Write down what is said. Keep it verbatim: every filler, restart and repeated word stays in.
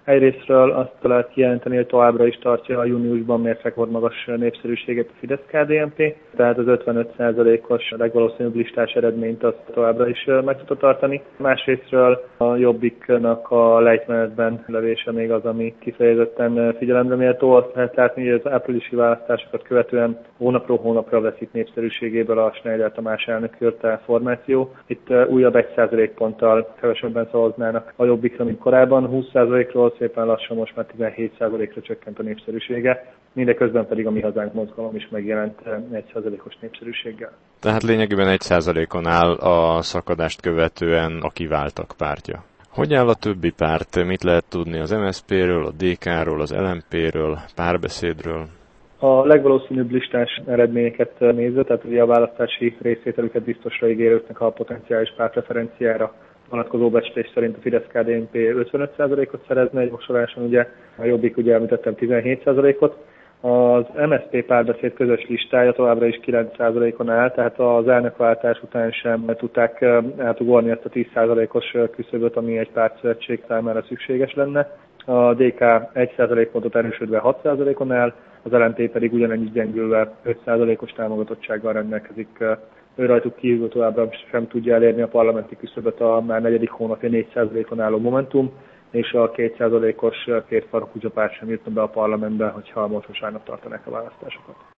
Egyrésztről azt lehet kijelenteni, hogy továbbra is tartja a júniusban mért rekordmagas népszerűségét a Fidesz-ká dé en pé, tehát az ötvenöt százalékos legvalószínűbb listás eredményt azt továbbra is meg tudta tartani. Másrésztről a Jobbiknak a lejtmenetben levése még az, ami kifejezetten figyelemre méltó. Azt lehet látni, hogy az áprilisi választásokat követően hónapról hónapra veszít népszerűségéből a Schneider Tamás elnökörte formáció. Itt újabb egy százalékponttal kevesebben szavaznának a Jobbikra, mint korábban, húsz százalékról szépen lassan most már tizenhét százalékra csökkent a népszerűsége, mindeközben pedig a Mi Hazánk mozgalom is megjelent egy százalékos népszerűséggel. Tehát lényegében egy százalékon áll a szakadást követően a kiváltak pártja. Hogy áll a többi párt? Mit lehet tudni az em es zé péről, a dé ká-ról, az el em péről, Párbeszédről? A legvalószínűbb listás eredményeket nézve, tehát ugye a választási részvételüket biztosra ígérőknek a potenciális pártreferenciára vonatkozó becslés szerint a Fidesz-ká dé en pé ötvenöt százalékot szerezne egy voksoláson, ugye a Jobbik, ugye említettem, tizenhét százalékot. Az em es zé pé Párbeszéd közös listája továbbra is kilenc százalékon áll, tehát az elnökváltás után sem tudták átugorni ezt a tíz százalékos küszöböt, ami egy pártszövetség számára szükséges lenne. A dé ká egy százalékpontot erősödve hat százalékon áll, az el em pé pedig ugyanennyi gyengülve öt százalékos támogatottsággal rendelkezik. Ő rajtuk kívül továbbra sem tudja elérni a parlamenti küszöböt a már negyedik hónapja négy százalékon álló Momentum, és a két százalékos két farkú párt sem jutna be a parlamentbe, hogyha most vasárnap tartanák a választásokat.